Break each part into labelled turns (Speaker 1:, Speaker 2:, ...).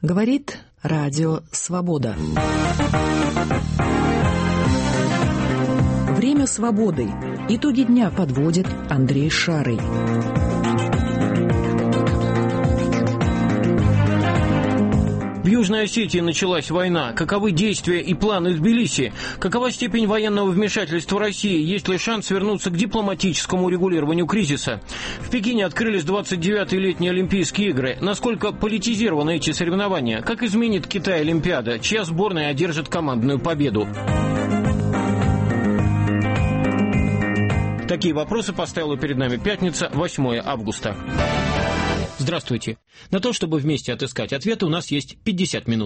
Speaker 1: Говорит Радио Свобода. Время свободы. Итоги дня подводит Андрей Шарый.
Speaker 2: В Южной Осетии началась война. Каковы действия и планы Тбилиси? Какова степень военного вмешательства России? Есть ли шанс вернуться к дипломатическому урегулированию кризиса? В Пекине открылись 29-е летние Олимпийские игры. Насколько политизированы эти соревнования? Как изменит Китай Олимпиада? Чья сборная одержит командную победу? Такие вопросы поставила перед нами пятница, 8 августа. Здравствуйте. На то, чтобы вместе отыскать ответы, у нас есть 50 минут.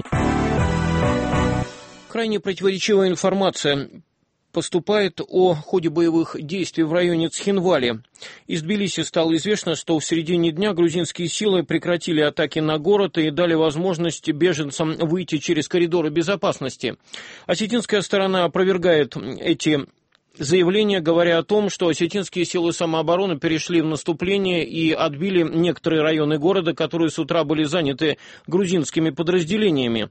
Speaker 2: Крайне противоречивая информация поступает о ходе боевых действий в районе Цхинвали. Из Тбилиси стало известно, что в середине дня грузинские силы прекратили атаки на город и дали возможность беженцам выйти через коридоры безопасности. Осетинская сторона опровергает эти заявление, говоря о том, что осетинские силы самообороны перешли в наступление и отбили некоторые районы города, которые с утра были заняты грузинскими подразделениями.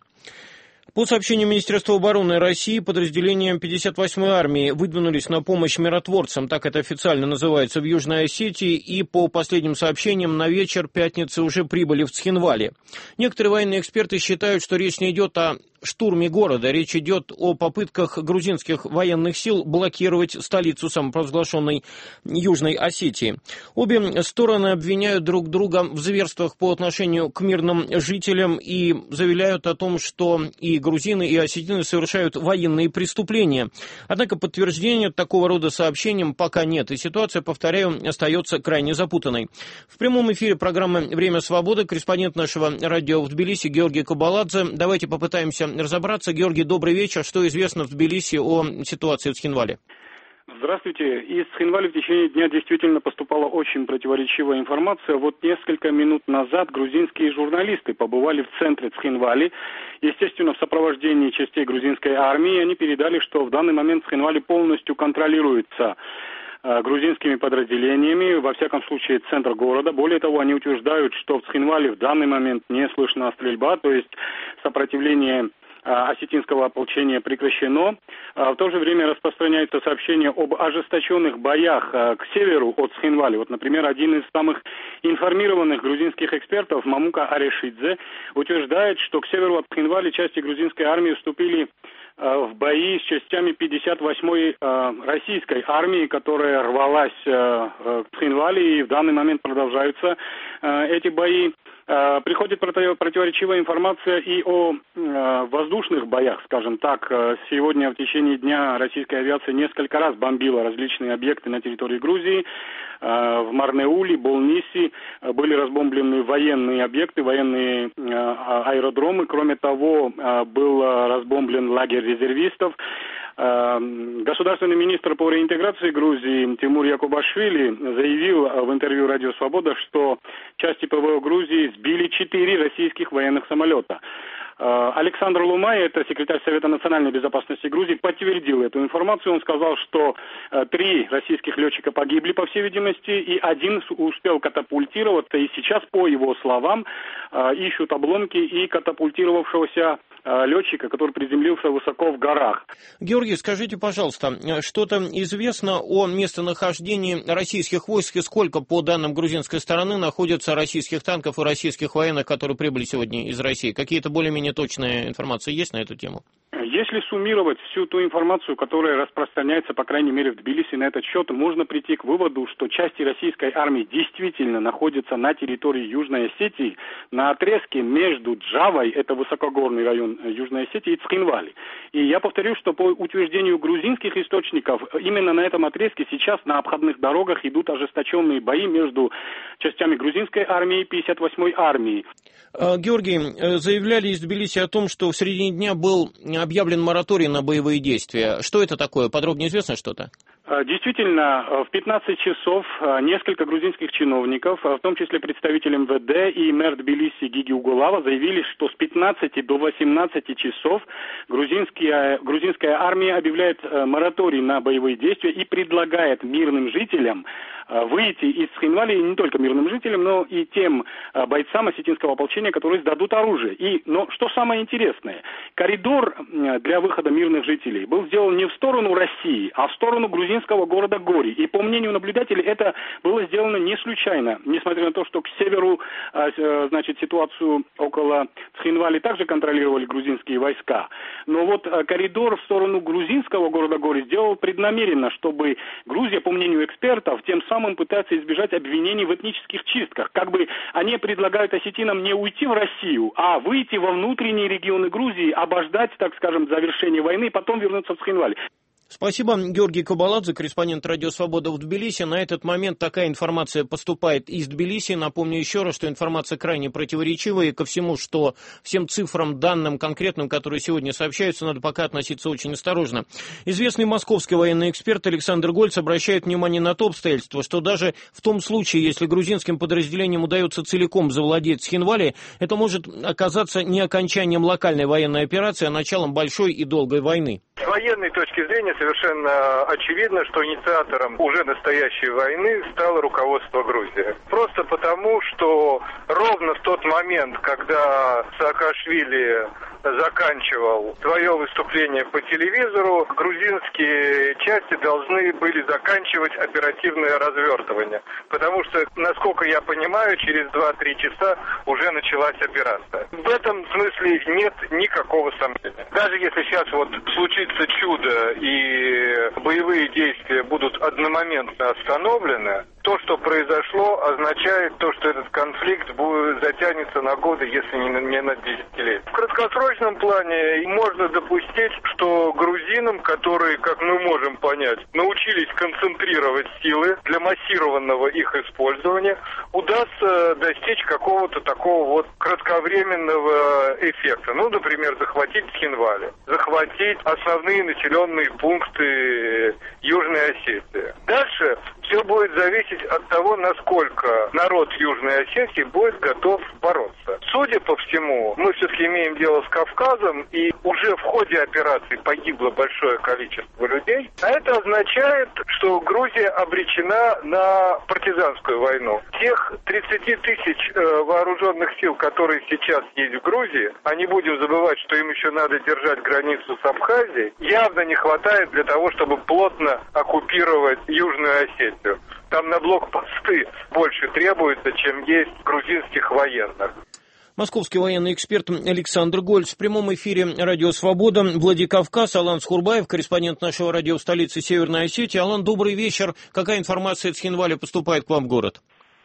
Speaker 2: По сообщению Министерства обороны России, подразделения 58-й армии выдвинулись на помощь миротворцам, так это официально называется, в Южной Осетии, и по последним сообщениям на вечер пятницы уже прибыли в Цхинвали. Некоторые военные эксперты считают, что речь не идет о штурме города, речь идет о попытках грузинских военных сил блокировать столицу самопровозглашенной Южной Осетии. Обе стороны обвиняют друг друга в зверствах по отношению к мирным жителям и заявляют о том, что и грузины, и осетины совершают военные преступления. Однако подтверждения такого рода сообщениям пока нет, и ситуация, повторяю, остается крайне запутанной. В прямом эфире программы «Время свободы» корреспондент нашего радио в Тбилиси Георгий Кабаладзе. Давайте попытаемся разобраться. Георгий, добрый вечер. Что известно в Тбилиси о ситуации в Цхинвале?
Speaker 3: Здравствуйте. Из Цхинвали в течение дня действительно поступала очень противоречивая информация. Вот несколько минут назад грузинские журналисты побывали в центре Цхинвали, естественно, в сопровождении частей грузинской армии. Они передали, что в данный момент Цхинвали полностью контролируется грузинскими подразделениями, во всяком случае, центр города. Более того, они утверждают, что в Цхинвали в данный момент не слышна стрельба, то есть сопротивление осетинского ополчения прекращено. В то же время распространяется сообщение об ожесточенных боях к северу от Цхинвали. Вот, например, один из самых информированных грузинских экспертов, Мамука Арешидзе, утверждает, что к северу от Цхинвали части грузинской армии вступили в бои с частями 58-й российской армии, которая рвалась к Цхинвали, и в данный момент продолжаются эти бои. Приходит противоречивая информация и о воздушных боях, скажем так. Сегодня в течение дня российская авиация несколько раз бомбила различные объекты на территории Грузии. В Марнеуле, Болниси были разбомблены военные объекты, военные аэродромы. Кроме того, был разбомблен лагерь резервистов. Государственный министр по реинтеграции Грузии Тимур Якубашвили заявил в интервью «Радио Свобода», что части ПВО Грузии сбили 4 российских военных самолета. Александр Лумай, это секретарь Совета национальной безопасности Грузии, подтвердил эту информацию. Он сказал, что 3 российских летчика погибли, по всей видимости, и 1 успел катапультироваться. И сейчас, по его словам, ищут обломки и катапультировавшегося летчика, который приземлился высоко в горах.
Speaker 2: Георгий, скажите, пожалуйста, что-то известно о местонахождении российских войск и сколько, по данным грузинской стороны, находится российских танков и российских военных, которые прибыли сегодня из России? Какие-то более-менее точная информация есть на эту тему?
Speaker 3: Если суммировать всю ту информацию, которая распространяется, по крайней мере, в Тбилиси на этот счет, можно прийти к выводу, что части российской армии действительно находятся на территории Южной Осетии, на отрезке между Джавой, это высокогорный район Южной Осетии, и Цхинвали. И я повторю, что по утверждению грузинских источников, именно на этом отрезке сейчас на обходных дорогах идут ожесточенные бои между частями грузинской армии и 58-й армии.
Speaker 2: Георгий, заявляли из Тбилиси о том, что в середине дня был объявлен мораторий на боевые действия. Что это такое? Подробнее известно что-то?
Speaker 3: Действительно, в 15 часов несколько грузинских чиновников, в том числе представители МВД и мэр Тбилиси Гиги Угулава, заявили, что с 15 до 18 часов грузинская армия объявляет мораторий на боевые действия и предлагает мирным жителям выйти из Цхинвали, и не только мирным жителям, но и тем бойцам осетинского ополчения, которые сдадут оружие. Но что самое интересное, коридор для выхода мирных жителей был сделан не в сторону России, а в сторону грузинского города Гори. И по мнению наблюдателей, это было сделано не случайно, несмотря на то, что к северу, ситуацию около Цхинвали также контролировали грузинские войска. Но вот коридор в сторону грузинского города Гори сделал преднамеренно, чтобы Грузия, по мнению экспертов, тем самым пытается избежать обвинений в этнических чистках. Как бы они предлагают осетинам не уйти в Россию, а выйти во внутренние регионы Грузии, обождать, так скажем, завершения войны и потом вернуться в Цхинвали.
Speaker 2: Спасибо. Георгий Кабаладзе, корреспондент «Радио Свобода» в Тбилиси. На этот момент такая информация поступает из Тбилиси. Напомню еще раз, что информация крайне противоречивая. И ко всему, что всем цифрам, данным конкретным, которые сегодня сообщаются, надо пока относиться очень осторожно. Известный московский военный эксперт Александр Гольц обращает внимание на то обстоятельство, что даже в том случае, если грузинским подразделениям удается целиком завладеть Цхинвали, это может оказаться не окончанием локальной военной операции, а началом большой и долгой войны.
Speaker 4: С военной точки зрения совершенно очевидно, что инициатором уже настоящей войны стало руководство Грузии. Просто потому, что ровно в тот момент, когда Саакашвили заканчивал свое выступление по телевизору, грузинские части должны были заканчивать оперативное развертывание. Потому что, насколько я понимаю, через 2-3 часа уже началась операция. В этом смысле нет никакого сомнения. Даже если сейчас случится чудо и боевые действия будут одномоментно остановлены, то, что произошло, означает то, что этот конфликт затянется на годы, если не на десятилетия. В краткосрочном плане можно допустить, что грузинам, которые, как мы можем понять, научились концентрировать силы для массированного их использования, удастся достичь какого-то такого кратковременного эффекта. Например, захватить Цхинвали, захватить основные населенные пункты Южной Осетии. Дальше все будет зависеть от того, насколько народ Южной Осетии будет готов бороться. Судя по всему, мы все-таки имеем дело с Кавказом, и уже в ходе операции погибло большое количество людей. А это означает, что Грузия обречена на партизанскую войну. Тех 30 тысяч вооруженных сил, которые сейчас есть в Грузии, а не будем забывать, что им еще надо держать границу с Абхазией, явно не хватает для того, чтобы плотно оккупировать Южную Осетию. Там на блокпосты больше требуется, чем есть грузинских военных.
Speaker 2: Московский военный эксперт Александр Гольц. В прямом эфире «Радио Свобода», Владикавказ, Алан Схурбаев, корреспондент нашего радио в столице Северной Осетии. Алан, добрый вечер. Какая информация от Цхинвали поступает к вам в город?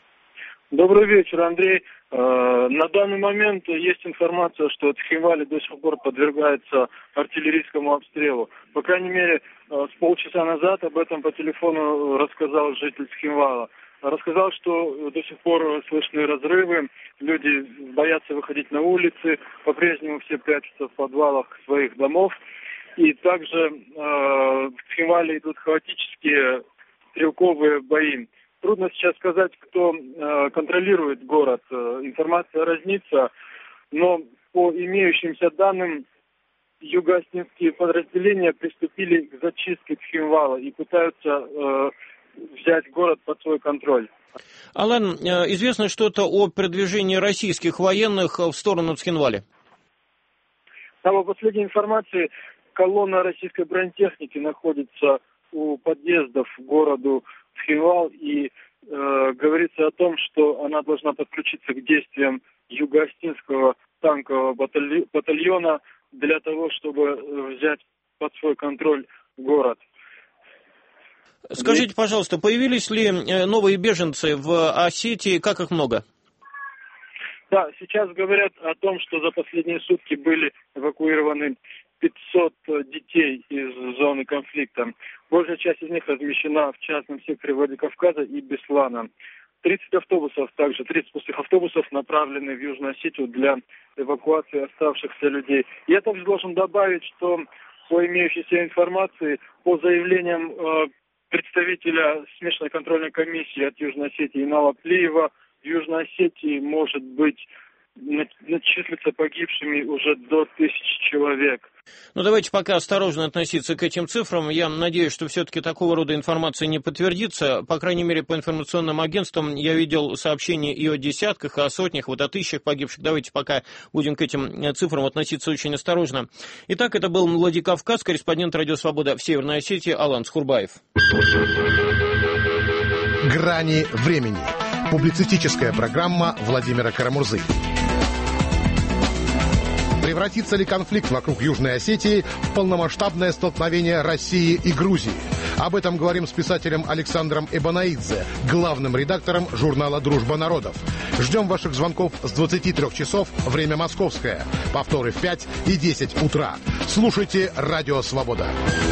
Speaker 5: Добрый вечер, Андрей. На данный момент есть информация, что Цхинвали до сих пор подвергается артиллерийскому обстрелу. По крайней мере, с полчаса назад об этом по телефону рассказал житель Цхинвала. Рассказал, что до сих пор слышны разрывы, люди боятся выходить на улицы, по-прежнему все прячутся в подвалах своих домов. И также в Цхинвале идут хаотические стрелковые бои. Трудно сейчас сказать, кто контролирует город. Информация разнится, но по имеющимся данным, юго-осетинские подразделения приступили к зачистке Цхинвала и пытаются взять город под свой контроль.
Speaker 2: Алан, известно что-то о продвижении российских военных в сторону Цхинвали?
Speaker 5: По последней информации, колонна российской бронетехники находится у подъездов к городу Цхинвал, и говорится о том, что она должна подключиться к действиям юго-осетинского танкового батальона для того, чтобы взять под свой контроль город.
Speaker 2: Скажите, пожалуйста, появились ли новые беженцы в Осетии, как их много?
Speaker 5: Да, сейчас говорят о том, что за последние сутки были эвакуированы 500 детей из зоны конфликта. Большая часть из них размещена в частном секторе Владикавказа и Беслана. 30 пустых автобусов направлены в Южную Осетию для эвакуации оставшихся людей. Я также должен добавить, что по имеющейся информации, по заявлениям представителя смешанной контрольной комиссии от Южной Осетии Инала Плиева, в Южной Осетии может быть числится погибшими уже до 1000 человек.
Speaker 2: Ну, давайте пока осторожно относиться к этим цифрам. Я надеюсь, что все-таки такого рода информация не подтвердится. По крайней мере, по информационным агентствам я видел сообщения и о десятках, и о сотнях, вот о тысячах погибших. Давайте пока будем к этим цифрам относиться очень осторожно. Итак, это был Владикавказ, корреспондент «Радио Свобода» в Северной Осетии Алан Схурбаев.
Speaker 6: «Грани времени». Публицистическая программа Владимира Карамурзы. Превратится ли конфликт вокруг Южной Осетии в полномасштабное столкновение России и Грузии? Об этом говорим с писателем Александром Эбанаидзе, главным редактором журнала «Дружба народов». Ждем ваших звонков с 23 часов, время московское. Повторы в 5 и 10 утра. Слушайте «Радио Свобода».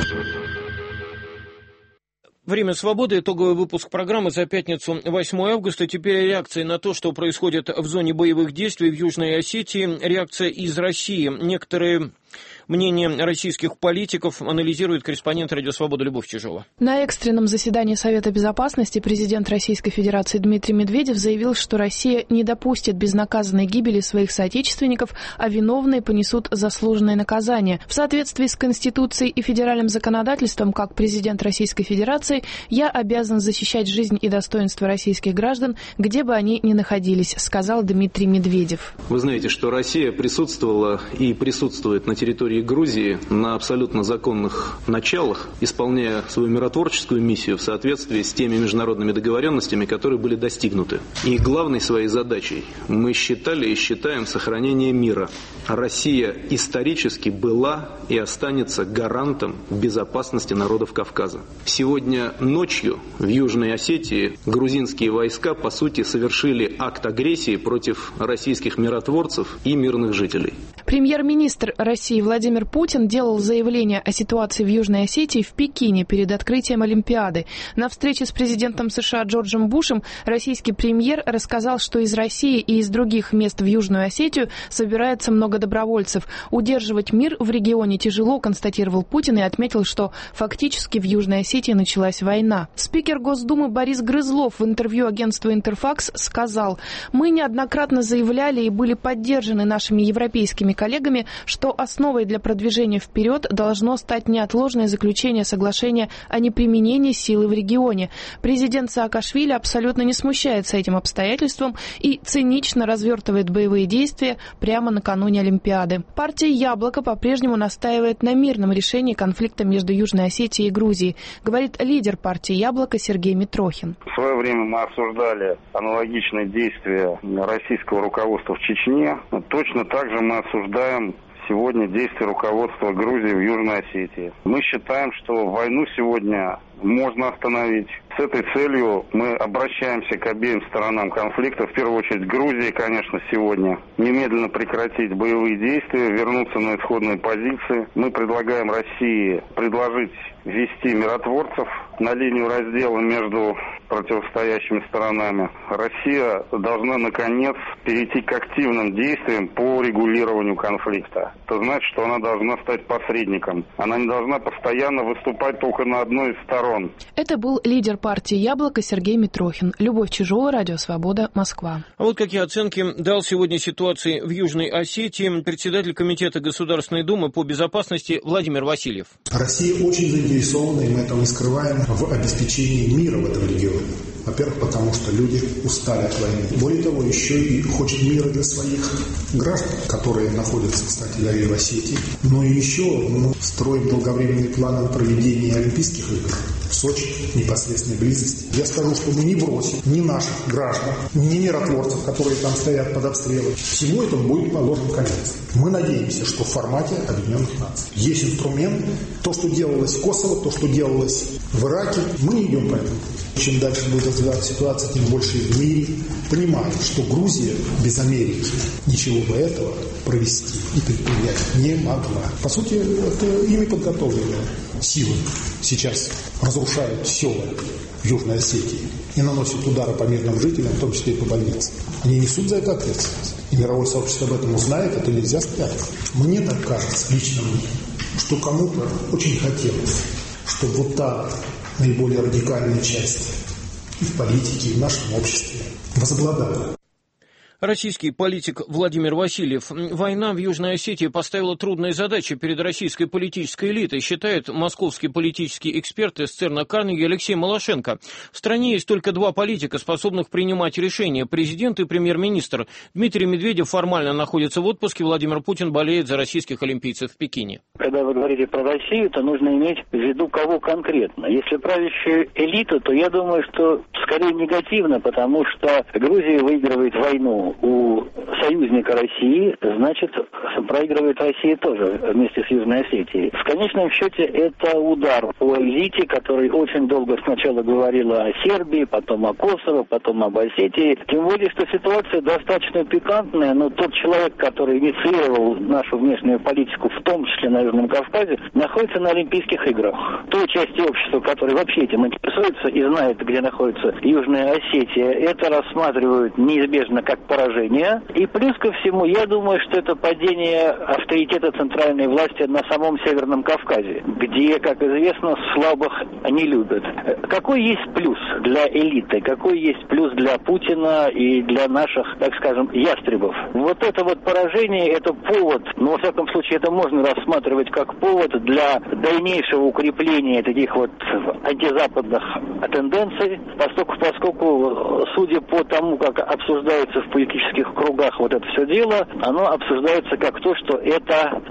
Speaker 2: Время свободы, итоговый выпуск программы за пятницу 8 августа. Теперь реакция на то, что происходит в зоне боевых действий в Южной Осетии. Реакция из России. Некоторые мнения российских политиков анализирует корреспондент «Радио Свобода» Любовь Чижова.
Speaker 7: На экстренном заседании Совета Безопасности президент Российской Федерации Дмитрий Медведев заявил, что Россия не допустит безнаказанной гибели своих соотечественников, а виновные понесут заслуженное наказание. В соответствии с Конституцией и федеральным законодательством, как президент Российской Федерации, я обязан защищать жизнь и достоинство российских граждан, где бы они ни находились, сказал Дмитрий Медведев.
Speaker 8: Вы знаете, что Россия присутствовала и присутствует на территории Грузии на абсолютно законных началах, исполняя свою миротворческую миссию в соответствии с теми международными договоренностями, которые были достигнуты. И главной своей задачей мы считали и считаем сохранение мира. Россия исторически была и останется гарантом безопасности народов Кавказа. Сегодня ночью в Южной Осетии грузинские войска, по сути, совершили акт агрессии против российских миротворцев и мирных жителей.
Speaker 7: Премьер-министр России Владимир Путин делал заявление о ситуации в Южной Осетии в Пекине перед открытием Олимпиады. На встрече с президентом США Джорджем Бушем российский премьер рассказал, что из России и из других мест в Южную Осетию собирается много добровольцев. Удерживать мир в регионе тяжело, констатировал Путин и отметил, что фактически в Южной Осетии началась война. Спикер Госдумы Борис Грызлов в интервью агентству «Интерфакс» сказал: «Мы неоднократно заявляли и были поддержаны нашими европейскими коллегами, что основой для продвижения вперед должно стать неотложное заключение соглашения о неприменении силы в регионе. Президент Саакашвили абсолютно не смущается этим обстоятельством и цинично развертывает боевые действия прямо накануне Олимпиады». Партия «Яблоко» по-прежнему настаивает на мирном решении конфликта между Южной Осетией и Грузией, говорит лидер партии «Яблоко» Сергей Митрохин.
Speaker 9: В свое время мы осуждали аналогичные действия российского руководства в Чечне. Точно так же мы осуждаем сегодня действия руководства Грузии в Южной Осетии. Мы считаем, что войну сегодня можно остановить. С этой целью мы обращаемся к обеим сторонам конфликта. В первую очередь Грузии, конечно, сегодня немедленно прекратить боевые действия, вернуться на исходные позиции. Мы предлагаем России предложить ввести миротворцев на линию раздела между противостоящими сторонами. Россия должна, наконец, перейти к активным действиям по регулированию конфликта. Это значит, что она должна стать посредником. Она не должна постоянно выступать только на одной из сторон.
Speaker 7: Это был лидер партии «Яблоко» Сергей Митрохин. Любовь Чижова, Радио Свобода, Москва.
Speaker 2: А вот какие оценки дал сегодня ситуации в Южной Осетии председатель Комитета Государственной Думы по безопасности Владимир Васильев.
Speaker 10: Россия очень заинтересована, и мы этого не скрываем, в обеспечении мира в этом регионе. Во-первых, потому что люди устали от войны. Более того, еще и хочет мира для своих граждан, которые находятся, кстати говоря, в Осетии. Но и еще мы строим долговременные планы на проведение Олимпийских игр в Сочи, в непосредственной близости. Я скажу, что мы не бросим ни наших граждан, ни миротворцев, которые там стоят под обстрелом. Всему этому будет положен конец. Мы надеемся, что в формате Объединенных Наций. Есть инструмент. То, что делалось в Косово, то, что делалось в Ираке, мы не идем по этому пути. Чем дальше будет развиваться ситуация, тем больше в мире понимают, что Грузия без Америки ничего бы этого провести и предпринять не могла. По сути, это ими подготовленные силы сейчас разрушают села в Южной Осетии и наносят удары по мирным жителям, в том числе и по больницам. Они несут за это ответственность. И мировое сообщество об этом узнает, это нельзя спрятать. Мне так кажется, лично мне, что кому-то очень хотелось, чтобы вот та наиболее радикальная часть и в политике, и в нашем обществе возобладала.
Speaker 2: Российский политик Владимир Васильев. Война в Южной Осетии поставила трудные задачи перед российской политической элитой, считает московский политический эксперт из ЦЕРНа Карнеги Алексей Малашенко. В стране есть только два политика, способных принимать решения – президент и премьер-министр. Дмитрий Медведев формально находится в отпуске, Владимир Путин болеет за российских олимпийцев в Пекине.
Speaker 11: Когда вы говорите про Россию, то нужно иметь в виду кого конкретно. Если правящая элита, то я думаю, что скорее негативно, потому что Грузия выигрывает войну у союзника России, значит, проигрывает Россия тоже вместе с Южной Осетией. В конечном счете это удар по элите, которая очень долго сначала говорила о Сербии, потом о Косово, потом об Осетии. Тем более, что ситуация достаточно пикантная, но тот человек, который инициировал нашу внешнюю политику, в том числе на Южном Кавказе, находится на Олимпийских играх. Той части общества, которая вообще этим интересуется и знает, где находится Южная Осетия, это рассматривают неизбежно как поражение. И плюс ко всему, я думаю, что это падение авторитета центральной власти на самом Северном Кавказе, где, как известно, слабых не любят. Какой есть плюс для элиты? Какой есть плюс для Путина и для наших, так скажем, ястребов? Вот это вот поражение, это повод, но во всяком случае это можно рассматривать как повод для дальнейшего укрепления таких вот антизападных тенденций, поскольку, судя по тому, как обсуждается в политических кругах вот это все дело, оно обсуждается как то, что это,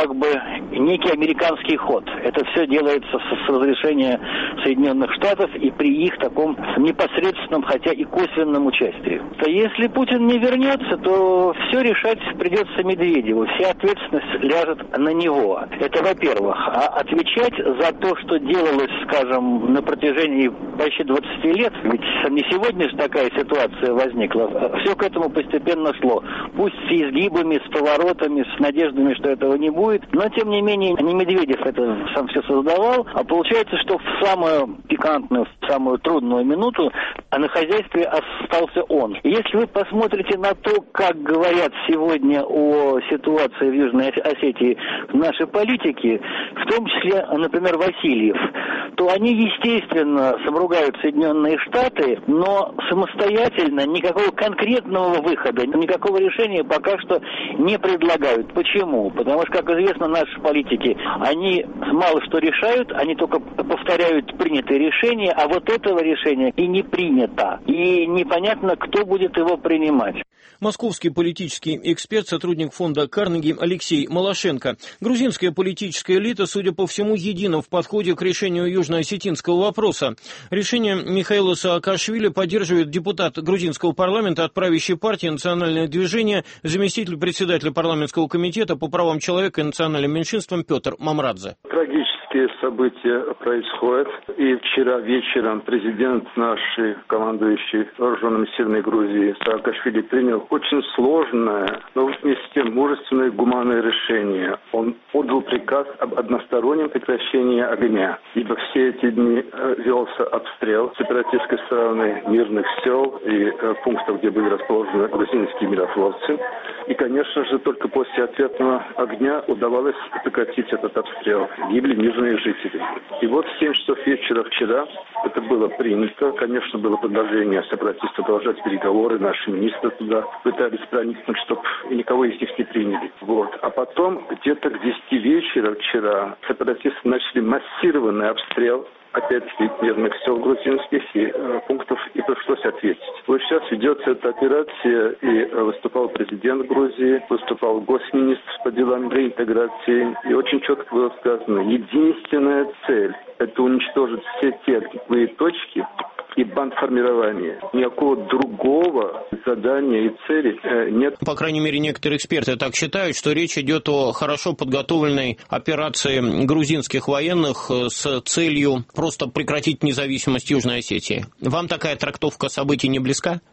Speaker 11: некий американский ход. Это все делается с разрешения Соединенных Штатов и при их таком непосредственном, хотя и косвенном участии. То если Путин не вернется, то все решать придется Медведеву. Вся ответственность ляжет на него. Это во-первых. А отвечать за то, что делалось, скажем, на протяжении почти 20 лет, ведь не сегодня же такая ситуация возникла, все к этому постепенно шло. Пусть с изгибами, с поворотами, с надеждами, что этого не будет, но тем не менее не Медведев это сам все создавал, а получается, что в самую пикантную, в самую трудную минуту на хозяйстве остался он. Если вы посмотрите на то, как говорят сегодня о ситуации в Южной Осетии наши политики, в том числе, например, Васильев, то они, естественно, ругают Соединенные Штаты, но самостоятельно никакого конкретного выхода, никакого решения пока что не предлагают. Почему? Потому что, как известно, наши политики, они мало что решают, они только повторяют принятые решения, а вот этого решения и не принято. И непонятно, кто будет его принимать.
Speaker 2: Московский политический эксперт, сотрудник фонда Карнеги Алексей Малашенко. Грузинская политическая элита, судя по всему, едина в подходе к решению южно-осетинского вопроса. Решение Михаила Саакашвили поддерживает депутат грузинского парламента от правящей партии «Национальное движение», заместитель председателя парламентского комитета по правам человека и национальным меньшинствам Петр Мамрадзе.
Speaker 12: Трагические события происходят. И вчера вечером президент нашей, командующий вооруженными силами Грузии Саакашвили, принял очень сложное, но вместе с тем мужественное гуманное решение. Он отдал приказ об одностороннем прекращении огня. Ибо все эти дни велся обстрел сепаратистской стороны мирных сел и пунктов, где были расположены грузинские миротворцы. И, конечно же, только после ответного огня удавалось прекратить этот обстрел. Гибли мирные жители. И вот в 7 часов вечера вчера это было принято. Конечно, было предложение сепаратистов продолжать переговоры. Наши министры туда пытались проникнуть, чтобы никого из них не приняли. Вот. А потом где-то к 10 вечера вчера сепаратисты начали массированный обстрел опять-таки мирных сел грузинских и пунктов, и пришлось ответить. Вот сейчас ведется эта операция, и выступал президент Грузии, выступал госминистр по делам реинтеграции, и очень четко было сказано, единственная цель – это уничтожить все те огневые точки и бандформирование. Никакого другого задания и цели нет.
Speaker 2: По крайней мере, некоторые эксперты так считают, что речь идет о хорошо подготовленной операции грузинских военных с целью просто прекратить независимость Южной Осетии. Вам такая трактовка событий не близка?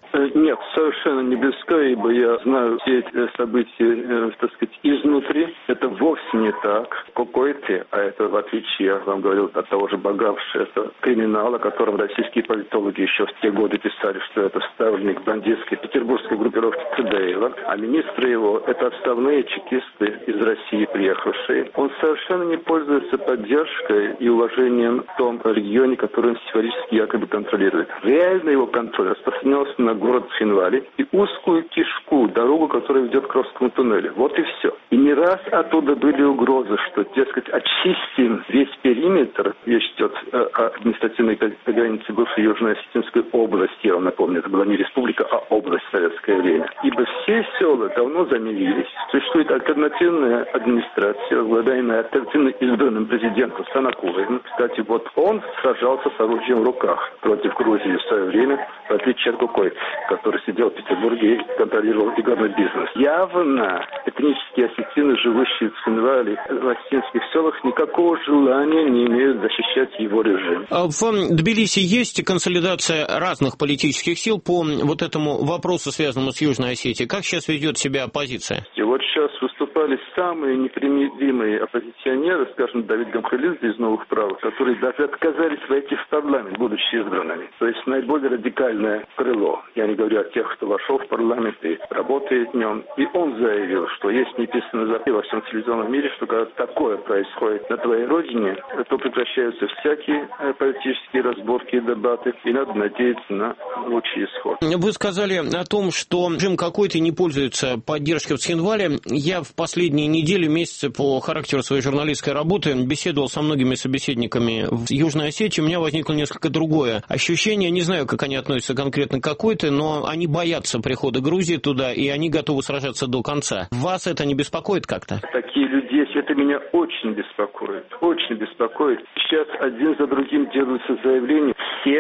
Speaker 12: Нет, совершенно не близко, ибо я знаю все эти события, так сказать, изнутри. Это вовсе не так. Кокойты, а это, в отличие, я вам говорил, от того же Багавши, это криминал, о котором российские политологи еще в те годы писали, что это ставленник бандитской петербургской группировки Цедеева, а министры его — это отставные чекисты из России, приехавшие. Он совершенно не пользуется поддержкой и уважением в том регионе, который он символически якобы контролирует. Реально его контроль распространялся на город Цхинвали и узкую кишку, дорогу, которая ведет к Кросскому туннелю. Вот и все. И не раз оттуда были угрозы, что, дескать, очистим весь периметр. Речь идет о административной границе бывшей Южно-Осетинской области. Я вам напомню, это была не республика, а область в советское время. Ибо все села давно замерились. Существует альтернативная администрация, возглавляемая альтернативно избранным президентом Санакуловым. Кстати, вот он сражался с оружием в руках против Грузии в свое время, в отличие от Кокой, который сидел в Петербурге и контролировал игорный бизнес. Явно этнические осетины, живущие в Цхинвали, в осетинских селах, никакого желания не имеют защищать его режим.
Speaker 2: В Тбилиси есть консолидация разных политических сил по вот этому вопросу, связанному с Южной Осетией. Как сейчас ведет себя оппозиция?
Speaker 12: И вот сейчас выступали самые непримиримые оппозиционеры, скажем, Давид Гамхалидзе из «Новых правых», которые даже отказались войти в парламент, будучи избранными. То есть наиболее радикальное крыло. Я не говорю о тех, кто вошел в парламент и работает в нем. И он заявил, что есть неписанный запрет во всем телевизионном мире, что когда такое происходит на твоей родине, то прекращаются всякие политические разборки и дебаты, и надо надеяться на лучший исход.
Speaker 2: Вы сказали о том, что режим какой-то не пользуется поддержкой в Цхинвале. Я в последние недели, месяцы по характеру своей журналистской работы беседовал со многими собеседниками в Южной Осетии. У меня возникло несколько другое ощущение. Не знаю, как они относятся конкретно к какой-то, но они боятся прихода Грузии туда, и они готовы сражаться до конца. Вас это не беспокоит как-то?
Speaker 12: Такие люди есть. Это меня очень беспокоит. Очень беспокоит. Сейчас один за другим делаются заявления.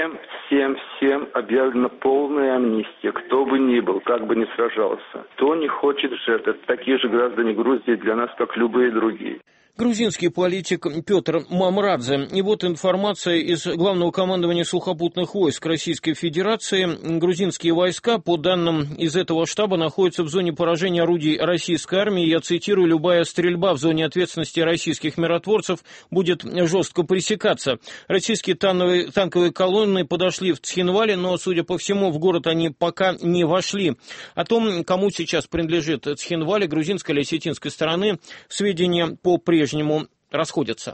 Speaker 12: Всем объявлена полная амнистия. Кто бы ни был, как бы ни сражался. Кто не хочет жертв. Это такие же граждане Грузии для нас, как любые другие.
Speaker 2: Грузинский политик Петр Мамрадзе. И вот информация из Главного командования сухопутных войск Российской Федерации. Грузинские войска, по данным из этого штаба, находятся в зоне поражения орудий российской армии. Я цитирую: «Любая стрельба в зоне ответственности российских миротворцев будет жестко пресекаться». Российские танковые колонны подошли в Цхинвали, но, судя по всему, в город они пока не вошли. О том, кому сейчас принадлежит Цхинвали, грузинской или осетинской стороны, сведения по-прежнему расходятся.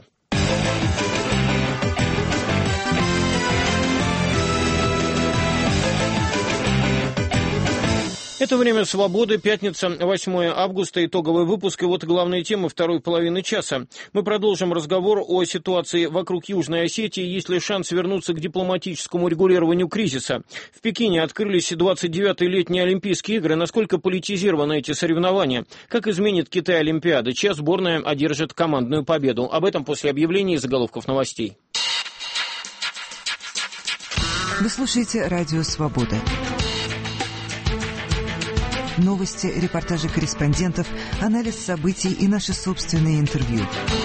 Speaker 2: Это «Время свободы», пятница, 8 августа, итоговый выпуск. И вот главные темы второй половины часа. Мы продолжим разговор о ситуации вокруг Южной Осетии. Есть ли шанс вернуться к дипломатическому регулированию кризиса? В Пекине открылись 29-е летние Олимпийские игры. Насколько политизированы эти соревнования? Как изменит Китай Олимпиады? Чья сборная одержит командную победу? Об этом после объявления и заголовков новостей.
Speaker 13: Вы слушаете «Радио Свобода». Новости, репортажи корреспондентов, анализ событий и наши собственные интервью.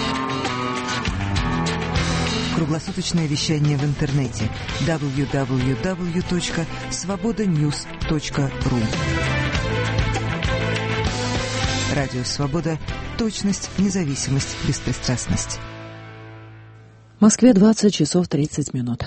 Speaker 13: Круглосуточное вещание в интернете www.svobodanews.ru. Радио Свобода. Точность, независимость, беспристрастность.
Speaker 1: В Москве 20 часов 30 минут.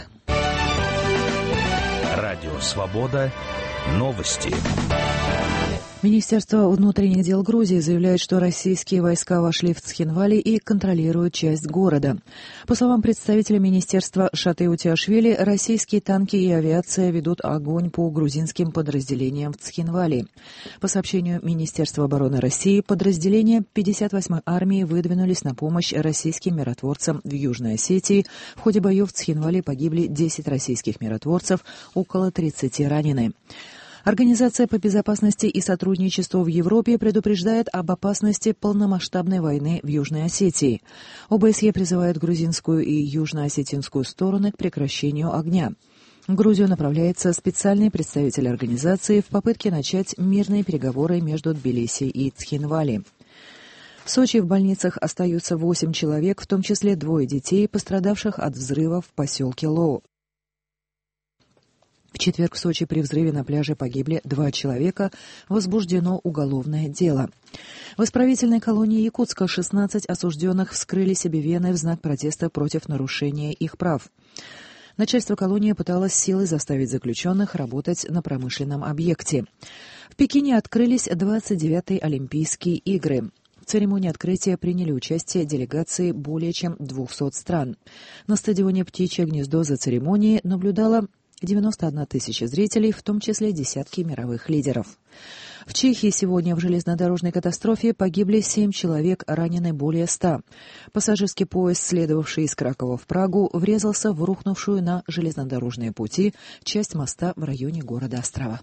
Speaker 14: Радио Свобода. Новости.
Speaker 1: Министерство внутренних дел Грузии заявляет, что российские войска вошли в Цхинвали и контролируют часть города. По словам представителя министерства Шаты Утиашвили, российские танки и авиация ведут огонь по грузинским подразделениям в Цхинвали. По сообщению Министерства обороны России, подразделения 58-й армии выдвинулись на помощь российским миротворцам в Южной Осетии. В ходе боев в Цхинвали погибли 10 российских миротворцев, около 30 ранены. Организация по безопасности и сотрудничеству в Европе предупреждает об опасности полномасштабной войны в Южной Осетии. ОБСЕ призывает грузинскую и южно-осетинскую стороны к прекращению огня. В Грузию направляется специальный представитель организации в попытке начать мирные переговоры между Тбилиси и Цхинвали. В Сочи в больницах остаются 8 человек, в том числе 2 детей, пострадавших от взрыва в поселке Лоо. В четверг в Сочи при взрыве на пляже погибли 2 человека, возбуждено уголовное дело. В исправительной колонии Якутска 16 осужденных вскрыли себе вены в знак протеста против нарушения их прав. Начальство колонии пыталось силой заставить заключенных работать на промышленном объекте. В Пекине открылись 29-е Олимпийские игры. В церемонии открытия приняли участие делегации более чем 200 стран. На стадионе «Птичье гнездо» за церемонией наблюдало 91 тысяча зрителей, в том числе десятки мировых лидеров. В Чехии сегодня в железнодорожной катастрофе погибли 7 человек, ранены более 100. Пассажирский поезд, следовавший из Кракова в Прагу, врезался в рухнувшую на железнодорожные пути часть моста в районе города Острова.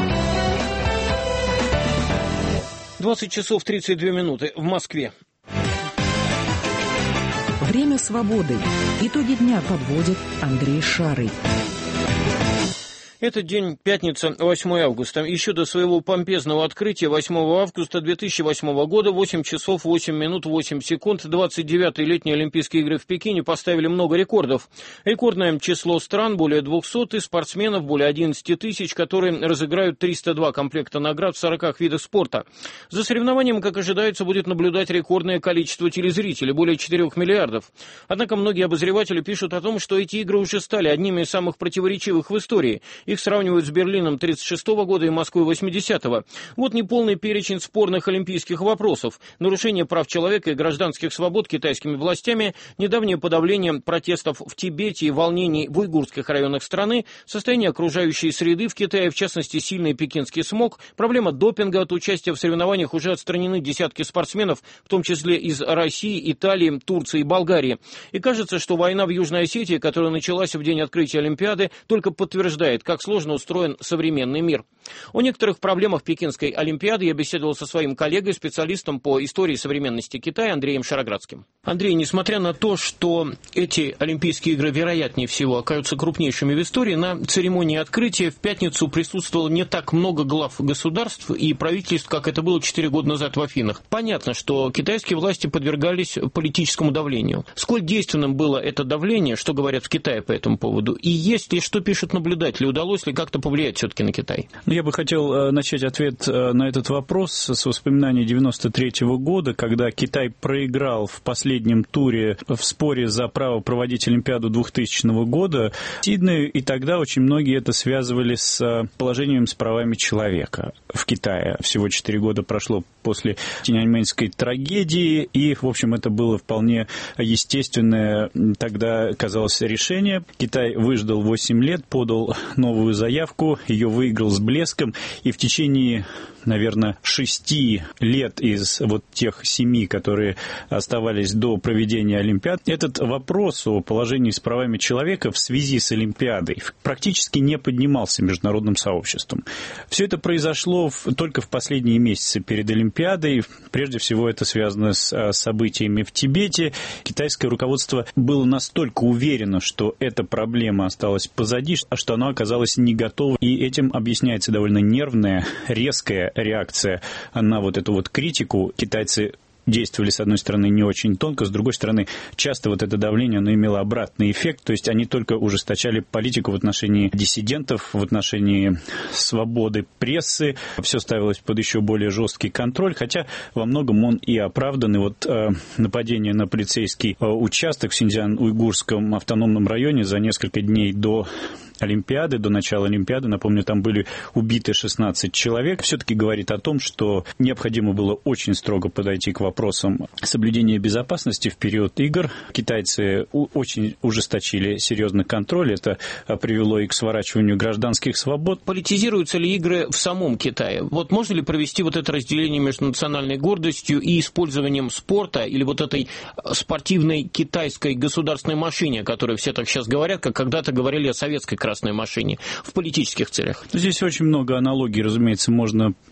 Speaker 2: 20 часов 32 минуты в Москве.
Speaker 1: Время свободы. Итоги дня подводит Андрей Шарый.
Speaker 2: Этот день, пятница, 8 августа. Еще до своего помпезного открытия 8 августа 2008 года, 8 часов 8 минут 8 секунд, 29-е летние Олимпийские игры в Пекине поставили много рекордов. Рекордное число стран, более 200, и спортсменов, более 11 тысяч, которые разыграют 302 комплекта наград в 40 видах спорта. За соревнованием, как ожидается, будет наблюдать рекордное количество телезрителей, более 4 миллиардов. Однако многие обозреватели пишут о том, что эти игры уже стали одними из самых противоречивых в истории. Их сравнивают с Берлином 1936 года и Москвой 1980-го. Вот неполный перечень спорных олимпийских вопросов. Нарушение прав человека и гражданских свобод китайскими властями, недавнее подавление протестов в Тибете и волнений в уйгурских районах страны, состояние окружающей среды в Китае, в частности, сильный пекинский смог, проблема допинга. От участия в соревнованиях уже отстранены десятки спортсменов, в том числе из России, Италии, Турции и Болгарии. И кажется, что война в Южной Осетии, которая началась в день открытия Олимпиады, только подтверждает, как сложно устроен современный мир. О некоторых проблемах Пекинской Олимпиады я беседовал со своим коллегой, специалистом по истории современности Китая Андреем Шароградским. Андрей, несмотря на то, что эти Олимпийские игры, вероятнее всего, окажутся крупнейшими в истории, на церемонии открытия в пятницу присутствовало не так много глав государств и правительств, как это было 4 года назад в Афинах. Понятно, что китайские власти подвергались политическому давлению. Сколь действенным было это давление, что говорят в Китае по этому поводу? И есть ли, что пишут наблюдатели, удалось ли как-то повлиять все-таки на Китай?
Speaker 15: Я бы хотел начать ответ на этот вопрос с воспоминаний 1993 года, когда Китай проиграл в последнем туре в споре за право проводить Олимпиаду 2000 года в Сиднее, и тогда очень многие это связывали с положением с правами человека в Китае. Всего 4 года прошло после тяньаньмэньской трагедии, и, в общем, это было вполне естественное тогда, казалось, решение. Китай выждал 8 лет, подал новую заявку, ее выиграл с блеском, и в течение, наверное, 6 лет из вот тех 7, которые оставались до проведения Олимпиад, этот вопрос о положении с правами человека в связи с Олимпиадой практически не поднимался международным сообществом. Все это произошло только в последние месяцы перед Олимпиадой. Прежде всего, это связано с событиями в Тибете. Китайское руководство было настолько уверено, что эта проблема осталась позади, что оно оказалось не готово. И этим объясняется довольно нервная, резкая реакция на вот эту вот критику. Китайцы действовали, с одной стороны, не очень тонко, с другой стороны, часто вот это давление, оно имело обратный эффект, то есть они только ужесточали политику в отношении диссидентов, в отношении свободы прессы, все ставилось под еще более жесткий контроль, хотя во многом он и оправдан, и вот нападение на полицейский участок в Синьцзян-Уйгурском автономном районе за несколько дней до Олимпиады, до начала Олимпиады, напомню, там были убиты 16 человек, все-таки говорит о том, что необходимо было очень строго подойти к вопросам соблюдения безопасности в период игр. Китайцы очень ужесточили серьезный контроль, это привело и к сворачиванию гражданских свобод.
Speaker 2: Политизируются ли игры в самом Китае? Вот можно ли провести вот это разделение между национальной гордостью и использованием спорта или вот этой спортивной китайской государственной машине, о которой все так сейчас говорят, как когда-то говорили о советской красной машине в политических целях?
Speaker 15: Здесь очень много аналогий, разумеется, можно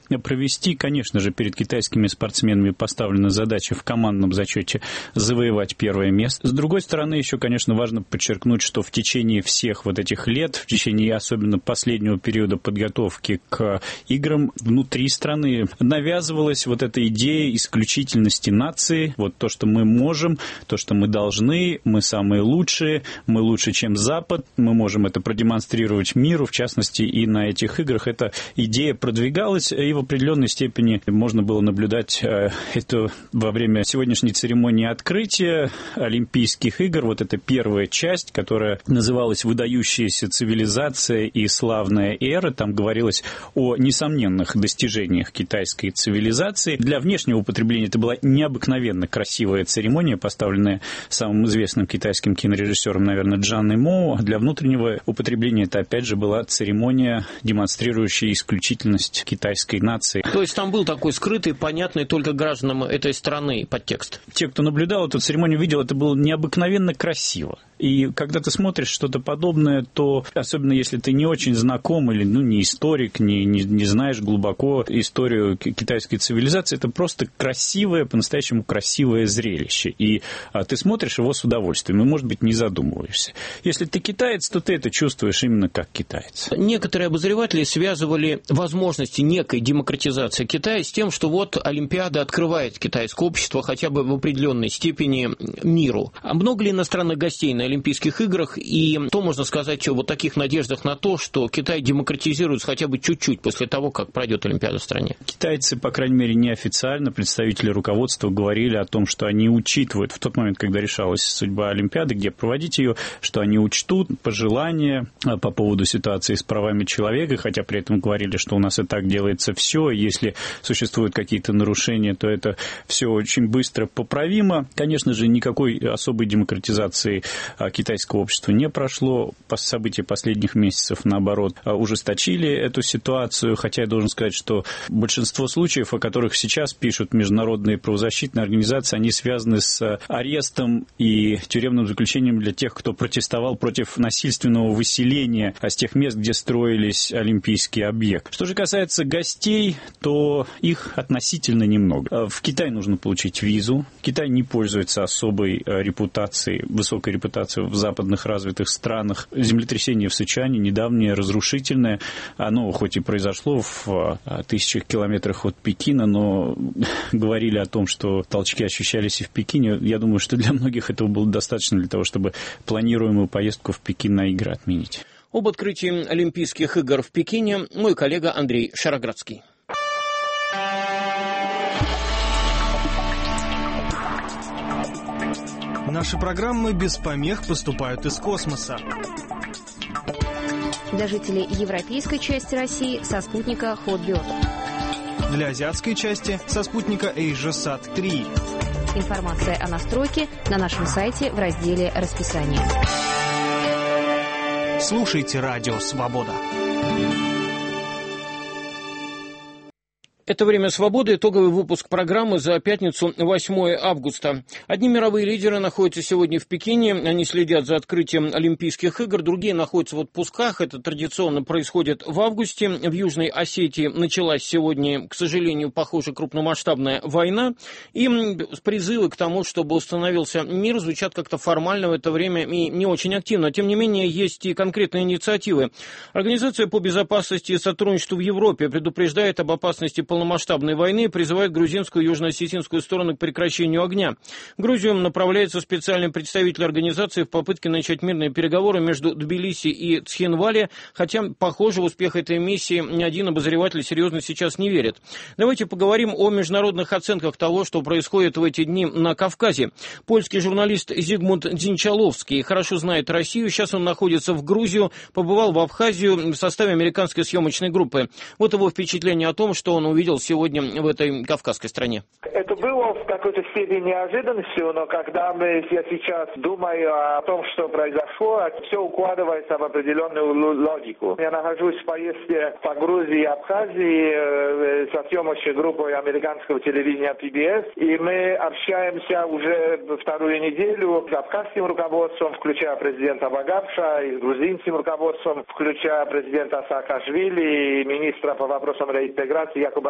Speaker 15: провести. Конечно же, перед китайскими спортсменами поставлена задача в командном зачете завоевать первое место. С другой стороны, еще, конечно, важно подчеркнуть, что в течение всех вот этих лет, в течение особенно последнего периода подготовки к играм, внутри страны навязывалась вот эта идея исключительности нации, вот то, что мы можем, то, что мы должны, мы самые лучшие, мы лучше, чем Запад, мы можем это продемонстрировать миру, в частности, и на этих играх эта идея продвигалась, и в определенной степени можно было наблюдать это во время сегодняшней церемонии открытия Олимпийских игр. Вот это первая часть, которая называлась «Выдающаяся цивилизация и славная эра». Там говорилось о несомненных достижениях китайской цивилизации. Для внешнего употребления это была необыкновенно красивая церемония, поставленная самым известным китайским кинорежиссером, наверное, Джанной Моу. Для внутреннего употребления это, опять же, была церемония, демонстрирующая исключительность китайской нации.
Speaker 2: То есть там был такой скрытый, понятный только гражданам этой страны подтекст?
Speaker 15: Те, кто наблюдал эту церемонию, видел, это было необыкновенно красиво. И когда ты смотришь что-то подобное, то, особенно если ты не очень знаком или не историк, не знаешь глубоко историю китайской цивилизации, это просто красивое, по-настоящему красивое зрелище. И ты смотришь его с удовольствием, и, может быть, не задумываешься. Если ты китаец, то ты это чувствуешь именно как китаец.
Speaker 2: Некоторые обозреватели связывали возможности некой демократизации Китая с тем, что вот Олимпиада открывает китайское общество хотя бы в определенной степени миру. А много ли иностранных гостей на Олимпийских играх, и что можно сказать о вот таких надеждах на то, что Китай демократизируется хотя бы чуть-чуть после того, как пройдет Олимпиада в стране?
Speaker 15: Китайцы, по крайней мере, неофициально, представители руководства говорили о том, что они учитывают в тот момент, когда решалась судьба Олимпиады, где проводить ее, что они учтут пожелания по поводу ситуации с правами человека, хотя при этом говорили, что у нас и так делается все, если существуют какие-то нарушения, то это все очень быстро поправимо. Конечно же, никакой особой демократизации китайского общества не прошло. События последних месяцев, наоборот, ужесточили эту ситуацию, хотя я должен сказать, что большинство случаев, о которых сейчас пишут международные правозащитные организации, они связаны с арестом и тюремным заключением для тех, кто протестовал против насильственного выселения с тех мест, где строились олимпийские объекты. Что же касается гостей, то их относительно немного. В Китай нужно получить визу. Китай не пользуется особой репутацией, высокой репутацией в западных развитых странах. Землетрясение в Сычуане недавнее, разрушительное. Оно хоть и произошло в тысячах километрах от Пекина, но говорили о том, что толчки ощущались и в Пекине. Я думаю, что для многих этого было достаточно для того, чтобы планируемую поездку в Пекин на игры отменить.
Speaker 2: Об открытии Олимпийских игр в Пекине мой коллега Андрей Шароградский.
Speaker 16: Наши программы без помех поступают из космоса.
Speaker 17: Для жителей европейской части России со спутника Hotbird.
Speaker 16: Для азиатской части со спутника AsiaSat-3.
Speaker 17: Информация о настройке на нашем сайте в разделе «Расписание».
Speaker 16: Слушайте «Радио Свобода».
Speaker 2: Это «Время свободы», итоговый выпуск программы за пятницу, 8 августа. Одни мировые лидеры находятся сегодня в Пекине, они следят за открытием Олимпийских игр, другие находятся в отпусках, это традиционно происходит в августе. В Южной Осетии началась сегодня, к сожалению, похоже, крупномасштабная война, и призывы к тому, чтобы установился мир, звучат как-то формально в это время и не очень активно. Тем не менее, есть и конкретные инициативы. Организация по безопасности и сотрудничеству в Европе предупреждает об опасности полномасштабной войны, призывает грузинскую и южно-осетинскую стороны к прекращению огня. В Грузию направляется специальный представитель организации в попытке начать мирные переговоры между Тбилиси и Цхинвали, хотя, похоже, в успех этой миссии ни один обозреватель серьезно сейчас не верит. Давайте поговорим о международных оценках того, что происходит в эти дни на Кавказе. Польский журналист Зигмунд Дзинчаловский хорошо знает Россию, сейчас он находится в Грузию, побывал в Абхазию в составе американской съемочной группы. Вот его впечатление о том, что он увидел сегодня в этой кавказской стране.
Speaker 18: Это было в какой-то степени неожиданностью, но когда я сейчас думаю о том, что произошло, все укладывается в определенную логику. Я нахожусь в поездке по Грузии и Абхазии со съемочной группой американского телевидения PBS, и мы общаемся уже вторую неделю с абхазским руководством, включая президента Багапша, и с грузинским руководством, включая президента Саакашвили и министра по вопросам реинтеграции Якуба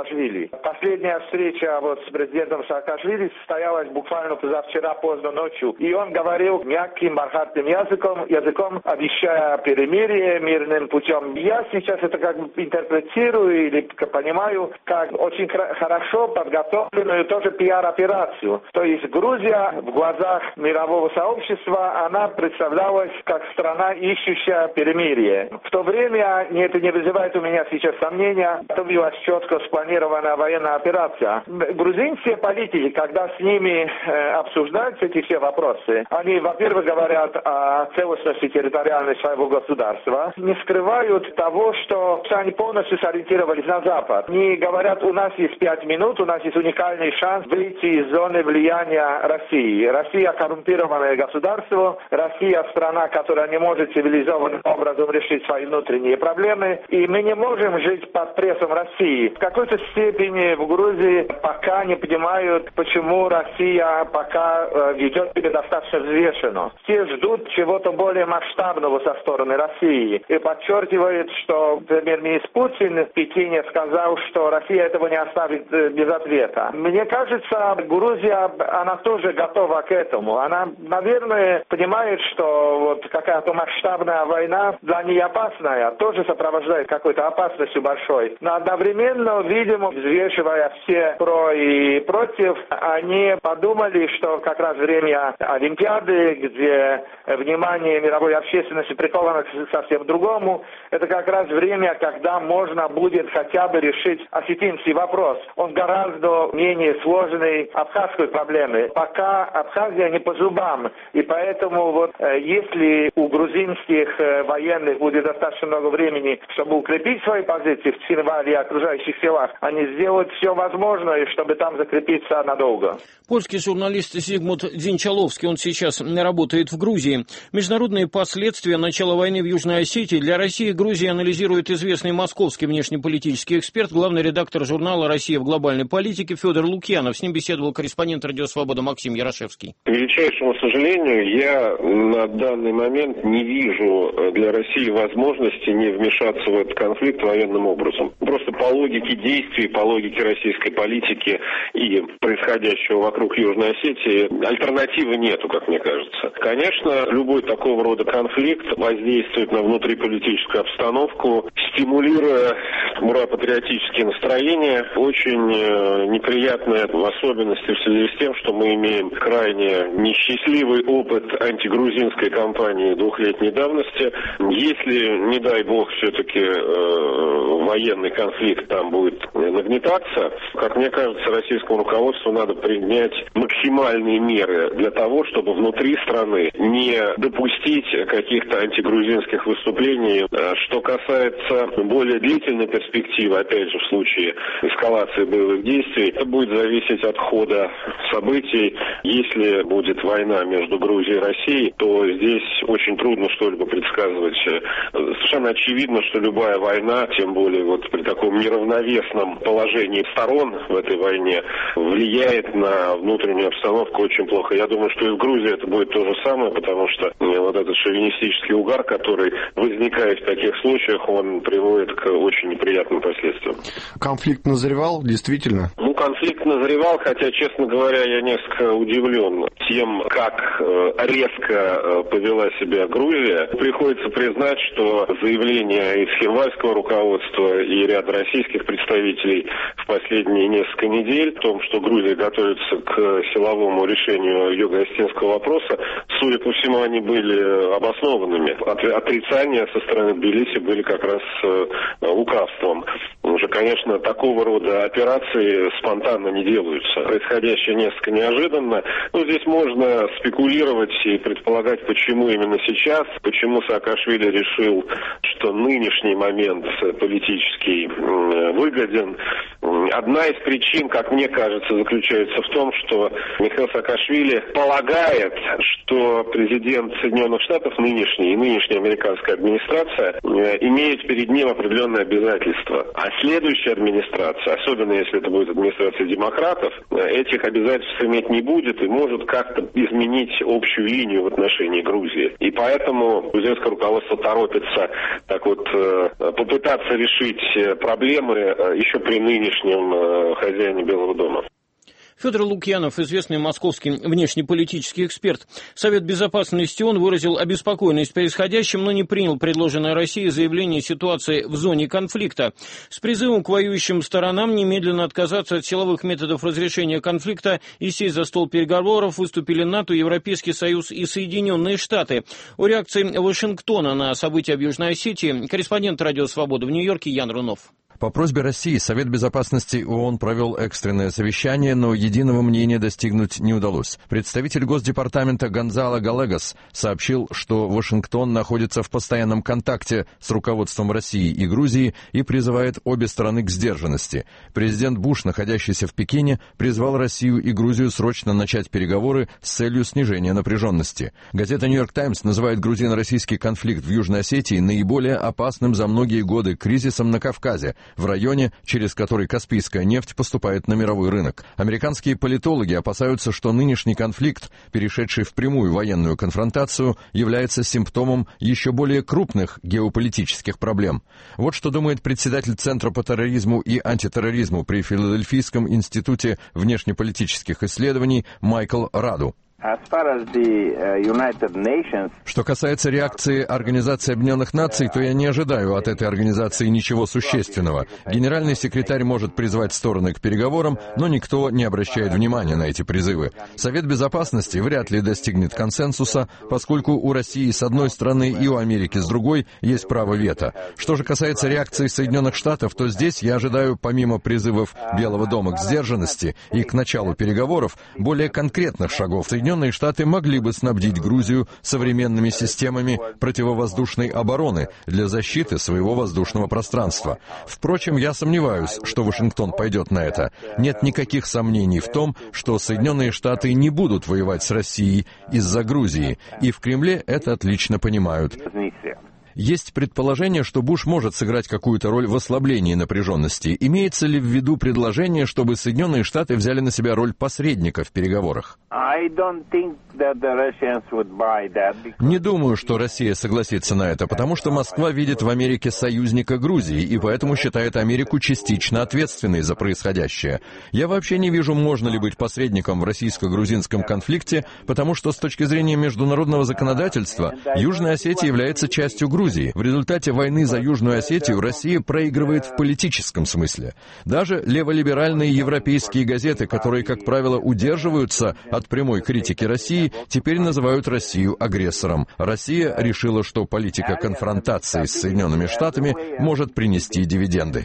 Speaker 18: Саакашвили. Последняя встреча с президентом Саакашвили состоялась буквально позавчера поздно ночью. И он говорил мягким, бархатным языком, обещая перемирие мирным путем. Я сейчас это интерпретирую или понимаю, как очень хорошо подготовленную тоже пиар-операцию. То есть Грузия в глазах мирового сообщества, она представлялась как страна, ищущая перемирие. В то время это не вызывает у меня сейчас сомнения, готовилась четко спланированная военная операция. Грузинские политики, когда с ними обсуждаются эти все вопросы, они, во-первых, говорят о целостности территориальной своего государства, не скрывают того, что они полностью сориентировались на Запад. Они говорят, у нас есть 5 минут, у нас есть уникальный шанс выйти из зоны влияния России. Россия коррумпированное государство, Россия страна, которая не может цивилизованным образом решить свои внутренние проблемы, и мы не можем жить под прессом России. В какой-то степени в Грузии пока не понимают, почему Россия пока ведет себя достаточно взвешенно. Все ждут чего-то более масштабного со стороны России. И подчеркивает, что премьер-министр Путин в Пекине сказал, что Россия этого не оставит без ответа. Мне кажется, Грузия, она тоже готова к этому. Она, наверное, понимает, что какая-то масштабная война для нее опасная, тоже сопровождает какой-то опасностью большой. Но одновременно, видимо, взвешивая все про и против, они подумали, что как раз время Олимпиады, где внимание мировой общественности приковано к совсем другому, это как раз время, когда можно будет хотя бы решить осетинский вопрос. Он гораздо менее сложный абхазской проблемы. Пока Абхазия не по зубам, и поэтому если у грузинских военных будет достаточно много времени, чтобы укрепить свои позиции в Цхинвале и окружающих селах, они сделают все возможное, чтобы там закрепиться надолго.
Speaker 2: Польский журналист Зигмунд Дзинчаловский, он сейчас работает в Грузии. Международные последствия начала войны в Южной Осетии для России и Грузии анализирует известный московский внешнеполитический эксперт, главный редактор журнала «Россия в глобальной политике» Федор Лукьянов. С ним беседовал корреспондент «Радио Свобода» Максим Ярошевский.
Speaker 19: К величайшему сожалению, я на данный момент не вижу для России возможности не вмешаться в этот конфликт военным образом. Просто по логике действий, по логике российской политики и происходящего вокруг Южной Осетии альтернативы нету, как мне кажется. Конечно, любой такого рода конфликт воздействует на внутриполитическую обстановку, стимулируя ура-патриотические настроения. Очень неприятная особенность в связи с тем, что мы имеем крайне несчастливый опыт антигрузинской кампании 2-летней давности. Если, не дай бог, все-таки военный конфликт там будет нагнетаться, как мне кажется, российскому руководству надо принять максимальные меры для того, чтобы внутри страны не допустить каких-то антигрузинских выступлений. Что касается более длительной перспективы, опять же, в случае эскалации боевых действий, это будет зависеть от хода событий. Если будет война между Грузией и Россией, то здесь очень трудно что-либо предсказывать. Совершенно очевидно, что любая война, тем более при таком неравновесном положении сторон в этой войне, влияет на внутреннюю обстановку очень плохо. Я думаю, что и в Грузии это будет то же самое, потому что этот шовинистический угар, который возникает в таких случаях, он приводит к очень неприятным последствиям.
Speaker 20: Конфликт назревал, действительно?
Speaker 19: Конфликт назревал, хотя, честно говоря, я несколько удивлен тем, как резко повела себя Грузия. Приходится признать, что заявления из цхинвальского руководства и ряда российских представителей в последние несколько недель о том, что Грузия готовится к силовому решению юго-осетинского вопроса, судя по всему, они были обоснованными. Отрицания со стороны Тбилиси были как раз лукавством. Уже, конечно, такого рода операции спонтанно не делаются. Происходящее несколько неожиданно. Здесь можно спекулировать и предполагать, почему именно сейчас, почему Саакашвили решил, что нынешний момент политический выгоден. Одна из причин, как мне кажется, заключается в том, что Михаил Саакашвили полагает, что президент Соединенных Штатов нынешняя американская администрация имеет перед ним определенные обязательства. А следующая администрация, особенно если это будет администрация демократов, этих обязательств иметь не будет и может как-то изменить общую линию в отношении Грузии. И поэтому грузинское руководство торопится попытаться решить проблемы еще при нынешней нынешнем хозяине Белого дома.
Speaker 2: Федор Лукьянов, известный московский внешнеполитический эксперт. Совет Безопасности ООН выразил обеспокоенность происходящим, но не принял предложенное Россией заявление ситуации в зоне конфликта. С призывом к воюющим сторонам немедленно отказаться от силовых методов разрешения конфликта и сесть за стол переговоров выступили НАТО, Европейский Союз и Соединенные Штаты. О реакции Вашингтона на события в Южной Осетии корреспондент «Радио Свобода» в Нью-Йорке Ян Рунов.
Speaker 21: По просьбе России Совет Безопасности ООН провел экстренное совещание, но единого мнения достигнуть не удалось. Представитель Госдепартамента Гонзало Галегос сообщил, что Вашингтон находится в постоянном контакте с руководством России и Грузии и призывает обе стороны к сдержанности. Президент Буш, находящийся в Пекине, призвал Россию и Грузию срочно начать переговоры с целью снижения напряженности. Газета «Нью-Йорк Таймс» называет грузино-российский конфликт в Южной Осетии наиболее опасным за многие годы кризисом на Кавказе, в районе, через который каспийская нефть поступает на мировой рынок. Американские политологи опасаются, что нынешний конфликт, перешедший в прямую военную конфронтацию, является симптомом еще более крупных геополитических проблем. Вот что думает председатель Центра по терроризму и антитерроризму при Филадельфийском институте внешнеполитических исследований Майкл Раду. Что касается реакции Организации Объединенных Наций, то я не ожидаю от этой организации ничего существенного. Генеральный секретарь может призвать стороны к переговорам, но никто не обращает внимания на эти призывы. Совет Безопасности вряд ли достигнет консенсуса, поскольку у России с одной стороны и у Америки с другой есть право вето. Что же касается реакции Соединенных Штатов, то здесь я ожидаю, помимо призывов Белого дома к сдержанности и к началу переговоров, более конкретных шагов. Соединенные Штаты могли бы снабдить Грузию современными системами противовоздушной обороны для защиты своего воздушного пространства. Впрочем, я сомневаюсь, что Вашингтон пойдет на это. Нет никаких сомнений в том, что Соединенные Штаты не будут воевать с Россией из-за Грузии, и в Кремле это отлично понимают. Есть предположение, что Буш может сыграть какую-то роль в ослаблении напряженности. Имеется ли в виду предложение, чтобы Соединенные Штаты взяли на себя роль посредника в переговорах? Не думаю, что Россия согласится на это, потому что Москва видит в Америке союзника Грузии и поэтому считает Америку частично ответственной за происходящее. Я вообще не вижу, можно ли быть посредником в российско-грузинском конфликте, потому что с точки зрения международного законодательства Южная Осетия является частью Грузии. В результате войны за Южную Осетию Россия проигрывает в политическом смысле. Даже леволиберальные европейские газеты, которые, как правило, удерживаются от прямой критики России, теперь называют Россию агрессором. Россия решила, что политика конфронтации с Соединенными Штатами может принести дивиденды.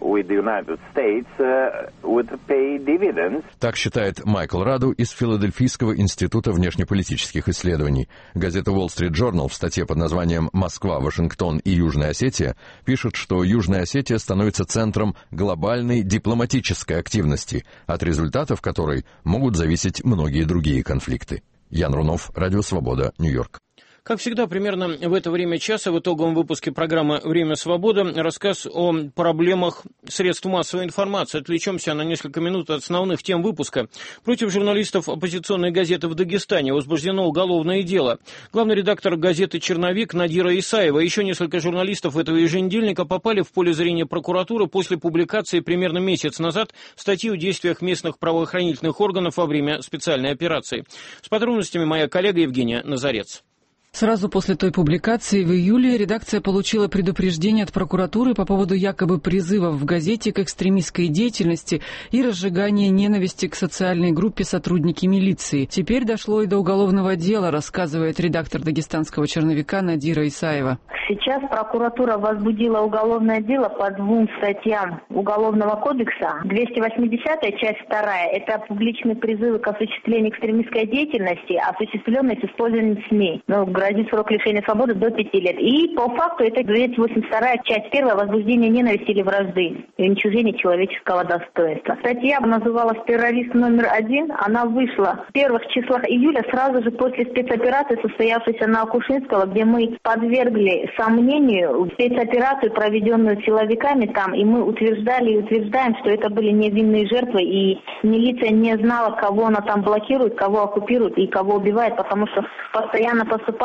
Speaker 21: Так считает Майкл Раду из Филадельфийского института внешнеполитических исследований. Газета Wall Street Journal в статье под названием «Москва, Вашингтон и Южная Осетия» пишет, что Южная Осетия становится центром глобальной дипломатической активности, от результатов которой могут зависеть многие другие конфликты. Ян Рунов, Радио Свобода, Нью-Йорк.
Speaker 2: Как всегда, примерно в это время часа в итоговом выпуске программы «Время свободы» рассказ о проблемах средств массовой информации. Отвлечемся на несколько минут от основных тем выпуска. Против журналистов оппозиционной газеты в Дагестане возбуждено уголовное дело. Главный редактор газеты «Черновик» Надира Исаева и еще несколько журналистов этого еженедельника попали в поле зрения прокуратуры после публикации примерно месяц назад статьи о действиях местных правоохранительных органов во время специальной операции. С подробностями моя коллега Евгения Назарец.
Speaker 22: Сразу после той публикации в июле редакция получила предупреждение от прокуратуры по поводу якобы призывов в газете к экстремистской деятельности и разжигания ненависти к социальной группе сотрудники милиции. Теперь дошло и до уголовного дела, рассказывает редактор дагестанского черновика Надира Исаева.
Speaker 23: Сейчас прокуратура возбудила уголовное дело по 2 статьям Уголовного кодекса. 280-я, часть 2, это публичные призывы к осуществлению экстремистской деятельности, осуществленные с использованием СМИ. Грозит срок лишения свободы до 5 лет. И по факту это 282-я, часть 1, возбуждение ненависти или вражды и уничтожение человеческого достоинства. Статья называлась «Террорист номер 1». Она вышла в первых числах июля, сразу же после спецоперации, состоявшейся на Акушинского, где мы подвергли сомнению спецоперацию, проведенную силовиками там, и мы утверждали и утверждаем, что это были невинные жертвы, и милиция не знала, кого она там блокирует, кого оккупирует и кого убивает, потому что постоянно поступало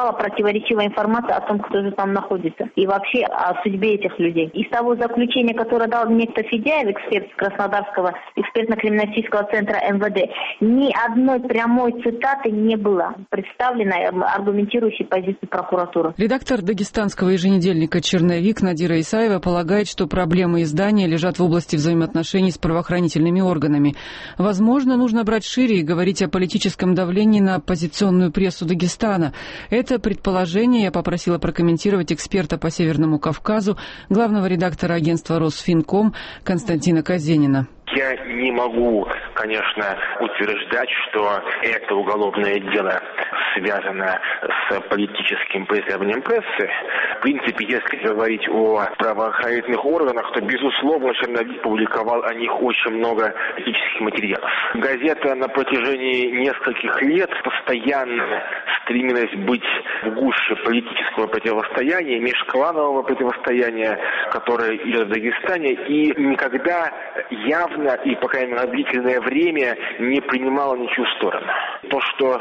Speaker 23: поступала противоречивая информация о том, кто же там находится, и вообще о судьбе этих людей. Из того заключения, которое дал некто Федяев, эксперт Краснодарского экспертно-криминалистического центра МВД, ни одной прямой цитаты не было представленной, аргументирующей позицию прокуратуры.
Speaker 22: Редактор дагестанского еженедельника «Черновик» Надира Исаева полагает, что проблемы издания лежат в области взаимоотношений с правоохранительными органами. Возможно, нужно брать шире и говорить о политическом давлении на оппозиционную прессу Дагестана. Это предположение я попросила прокомментировать эксперта по Северному Кавказу, главного редактора агентства «Росфинком» Константина Казенина.
Speaker 3: Я не могу, конечно, утверждать, что это уголовное дело связано с политическим преследованием прессы. В принципе, если говорить о правоохранительных органах, то, безусловно, Черновик публиковал о них очень много критических материалов. Газета на протяжении нескольких лет постоянно стремилась быть в гуще политического противостояния, межкланового противостояния, которое идет в Дагестане, и никогда явно и, по крайней мере, на длительное время не принимала ничью сторону. То, что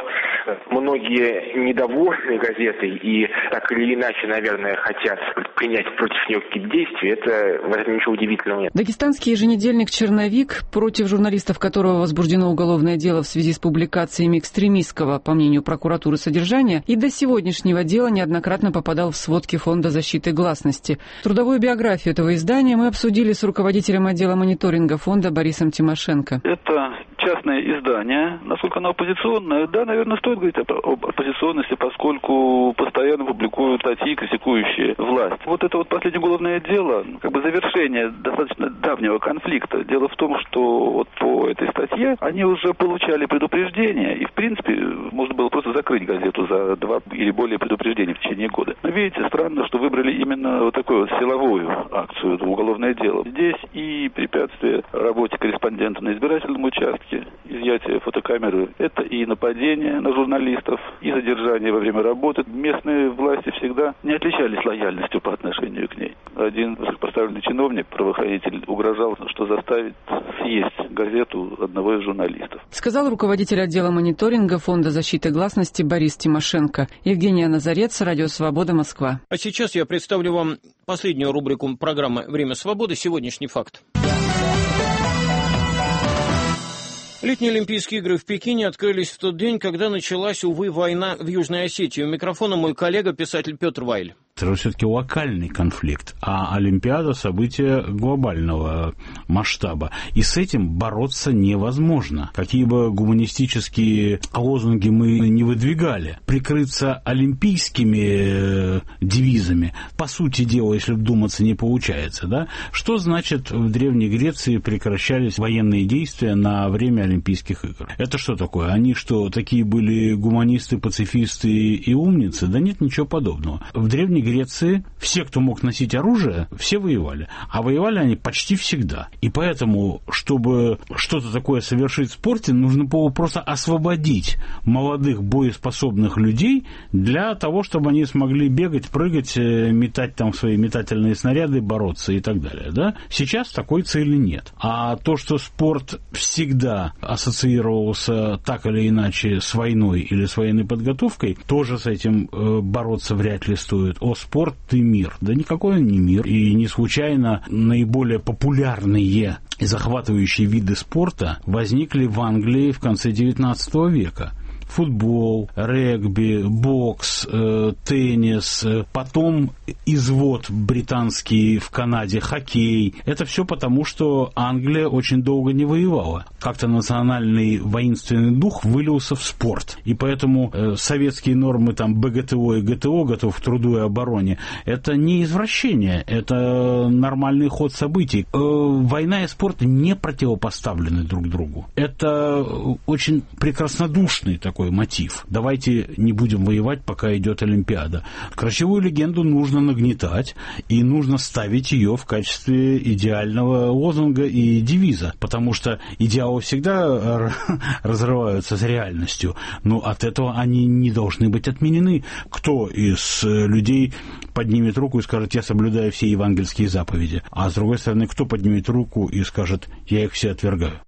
Speaker 3: многие недовольны газетой и так или иначе, наверное, хотят принять против нее какие-то действия, это в этом ничего удивительного нет.
Speaker 22: Дагестанский еженедельник «Черновик», против журналистов которого возбуждено уголовное дело в связи с публикациями экстремистского, по мнению прокуратуры, содержания, и до сегодняшнего дела неоднократно попадал в сводки Фонда защиты гласности. Трудовую биографию этого издания мы обсудили с руководителем отдела мониторинга фонда Борисом Тимошенко.
Speaker 4: Это частное издание. Насколько оно оппозиционное? Да, наверное, стоит говорить об оппозиционности, поскольку постоянно публикуют статьи, критикующие власть. Вот это вот последнее уголовное дело, как бы завершение достаточно давнего конфликта. Дело в том, что вот по этой статье они уже получали предупреждение, и, в принципе, можно было просто закрыть газету за 2 или более предупреждений в течение года. Но видите, странно, что выбрали именно вот такую вот силовую акцию, это уголовное дело. Здесь и препятствие работе корреспондента на избирательном участке, изъятие фотокамеры, это и нападение на журналистов, и задержание во время работы. Местные власти всегда не отличались лояльностью по отношению к ней. Один высокопоставленный чиновник, правоохранитель, угрожал, что заставит съесть газету одного из журналистов.
Speaker 22: Сказал руководитель отдела мониторинга Фонда защиты гласности Борис Тимошенко. Евгения Назарец, Радио Свобода, Москва.
Speaker 2: А сейчас я представлю вам последнюю рубрику программы «Время свободы. Сегодняшний факт». Летние Олимпийские игры в Пекине открылись в тот день, когда началась, увы, война в Южной Осетии. У микрофона мой коллега, писатель Петр Вайль.
Speaker 5: Это все-таки локальный конфликт, а Олимпиада – событие глобального масштаба. И с этим бороться невозможно. Какие бы гуманистические лозунги мы не выдвигали, прикрыться олимпийскими девизами, по сути дела, если вдуматься, не получается. Да? Что значит в Древней Греции прекращались военные действия на время Олимпийских игр? Это что такое? Они что, такие были гуманисты, пацифисты и умницы? Да нет, ничего подобного. В Древней Греции все, кто мог носить оружие, все воевали. А воевали они почти всегда. И поэтому, чтобы что-то такое совершить в спорте, нужно было просто освободить молодых боеспособных людей для того, чтобы они смогли бегать, прыгать, метать там свои метательные снаряды, бороться и так далее. Да? Сейчас такой цели нет. А то, что спорт всегда ассоциировался так или иначе с войной или с военной подготовкой, тоже с этим бороться вряд ли стоит. Спорт и мир. Да никакой он не мир. И не случайно наиболее популярные и захватывающие виды спорта возникли в Англии в конце XIX века. Футбол, регби, бокс, теннис, потом извод британский в Канаде, хоккей. Это все потому, что Англия очень долго не воевала. Как-то национальный воинственный дух вылился в спорт. И поэтому советские нормы там БГТО и ГТО, готов к труду и обороне, это не извращение, это нормальный ход событий. Война и спорт не противопоставлены друг другу. Это очень прекраснодушный такой мотив. Давайте не будем воевать, пока идет Олимпиада. Красивую легенду нужно нагнетать, и нужно ставить ее в качестве идеального лозунга и девиза, потому что идеалы всегда разрываются с реальностью, но от этого они не должны быть отменены. Кто из людей поднимет руку и скажет: я соблюдаю все евангельские заповеди? А с другой стороны, кто поднимет руку и скажет: я их все отвергаю?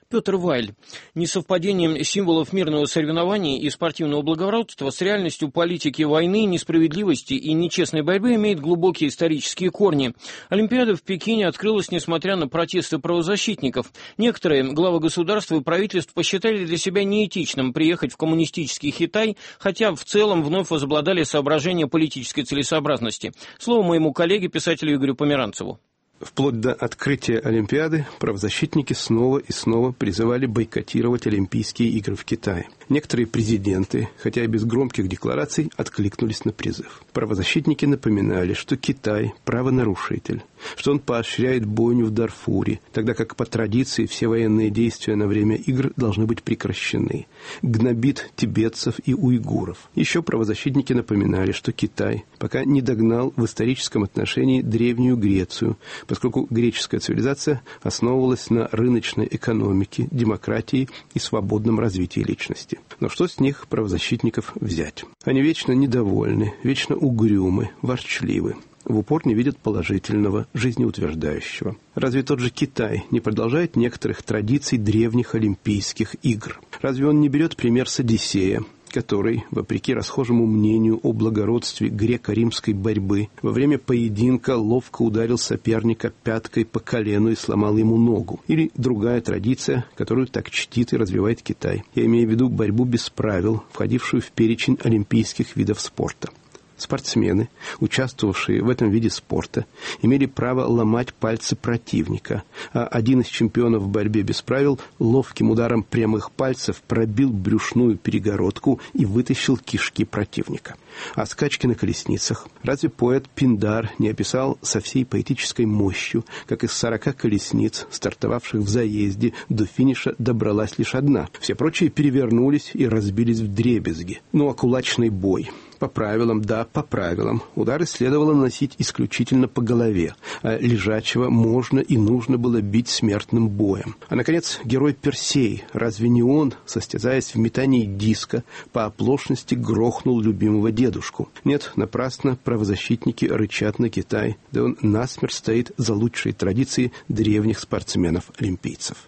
Speaker 2: Петр Вайль. Несовпадением символов мирного соревнования и спортивного благородства с реальностью политики войны, несправедливости и нечестной борьбы имеет глубокие исторические корни. Олимпиада в Пекине открылась несмотря на протесты правозащитников. Некоторые главы государства и правительств посчитали для себя неэтичным приехать в коммунистический Китай, хотя в целом вновь возобладали соображения политической целесообразности. Слово моему коллеге, писателю Игорю Померанцеву.
Speaker 6: Вплоть до открытия Олимпиады правозащитники снова и снова призывали бойкотировать Олимпийские игры в Китае. Некоторые президенты, хотя и без громких деклараций, откликнулись на призыв. Правозащитники напоминали, что Китай – правонарушитель, что он поощряет бойню в Дарфуре, тогда как по традиции все военные действия на время игр должны быть прекращены, гнобит тибетцев и уйгуров. Еще правозащитники напоминали, что Китай пока не догнал в историческом отношении Древнюю Грецию, поскольку греческая цивилизация основывалась на рыночной экономике, демократии и свободном развитии личности. Но что с них, правозащитников, взять? Они вечно недовольны, вечно угрюмы, ворчливы. В упор не видят положительного, жизнеутверждающего. Разве тот же Китай не продолжает некоторых традиций древних Олимпийских игр? Разве он не берет пример с Одиссея, который, вопреки расхожему мнению о благородстве греко-римской борьбы, во время поединка ловко ударил соперника пяткой по колену и сломал ему ногу? Или другая традиция, которую так чтит и развивает Китай. Я имею в виду борьбу без правил, входившую в перечень олимпийских видов спорта. Спортсмены, участвовавшие в этом виде спорта, имели право ломать пальцы противника, а один из чемпионов в борьбе без правил ловким ударом прямых пальцев пробил брюшную перегородку и вытащил кишки противника. А скачки на колесницах? Разве поэт Пиндар не описал со всей поэтической мощью, как из 40 колесниц, стартовавших в заезде, до финиша добралась лишь одна? Все прочие перевернулись и разбились вдребезги. Ну а кулачный бой? По правилам, да, по правилам. Удары следовало наносить исключительно по голове, а лежачего можно и нужно было бить смертным боем. А, наконец, герой Персей. Разве не он, состязаясь в метании диска, по оплошности грохнул любимого дедушку? Нет, напрасно правозащитники рычат на Китай, да он насмерть стоит за лучшие традиции древних спортсменов-олимпийцев.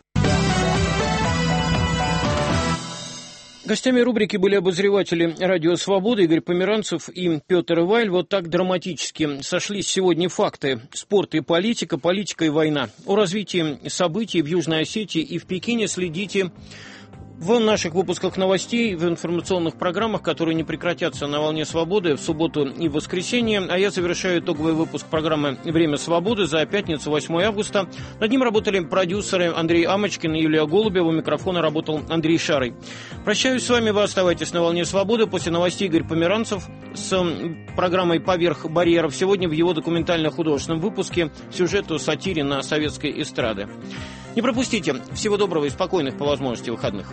Speaker 2: Гостями рубрики были обозреватели «Радио Свобода» Игорь Померанцев и Петр Вайль. Вот так драматически сошлись сегодня факты. Спорт и политика, политика и война. О развитии событий в Южной Осетии и в Пекине следите в наших выпусках новостей, в информационных программах, которые не прекратятся на «Волне Свободы» в субботу и в воскресенье. А я завершаю итоговый выпуск программы «Время свободы» за пятницу, 8 августа. Над ним работали продюсеры Андрей Амочкин и Юлия Голубева. У микрофона работал Андрей Шарый. Прощаюсь с вами, вы оставайтесь на «Волне Свободы». После новостей Игорь Померанцев с программой «Поверх барьеров». Сегодня в его документально-художественном выпуске сюжет о сатире на советской эстраде. Не пропустите. Всего доброго и спокойных по возможности выходных.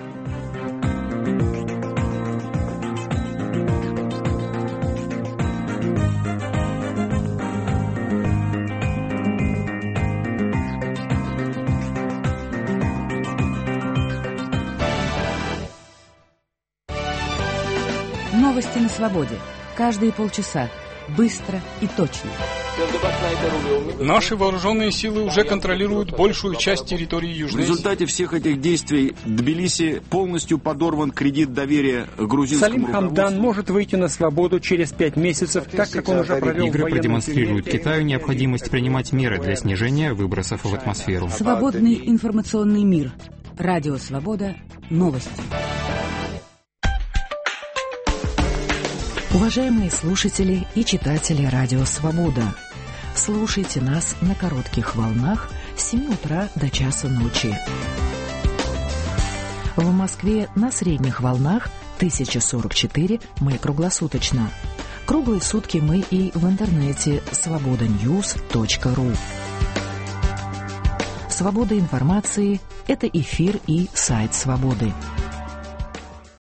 Speaker 1: Новости на свободе. Каждые полчаса. Быстро и точно.
Speaker 8: Наши вооруженные силы уже контролируют большую часть территории Южной Осетии.
Speaker 9: В результате всех этих действий Тбилиси полностью подорван кредит доверия грузинскому
Speaker 24: Салим Хамдан может выйти на свободу через 5 месяцев, так как он уже провел
Speaker 25: Игры продемонстрируют Китаю необходимость принимать меры для снижения выбросов в атмосферу.
Speaker 1: Свободный информационный мир. Радио Свобода. Новости. Уважаемые слушатели и читатели Радио Свобода, слушайте нас на коротких волнах с 7 утра до часа ночи. В Москве на средних волнах 1044 мы круглосуточно. Круглые сутки мы и в интернете svobodanews.ru. Свобода информации – это эфир и сайт Свободы.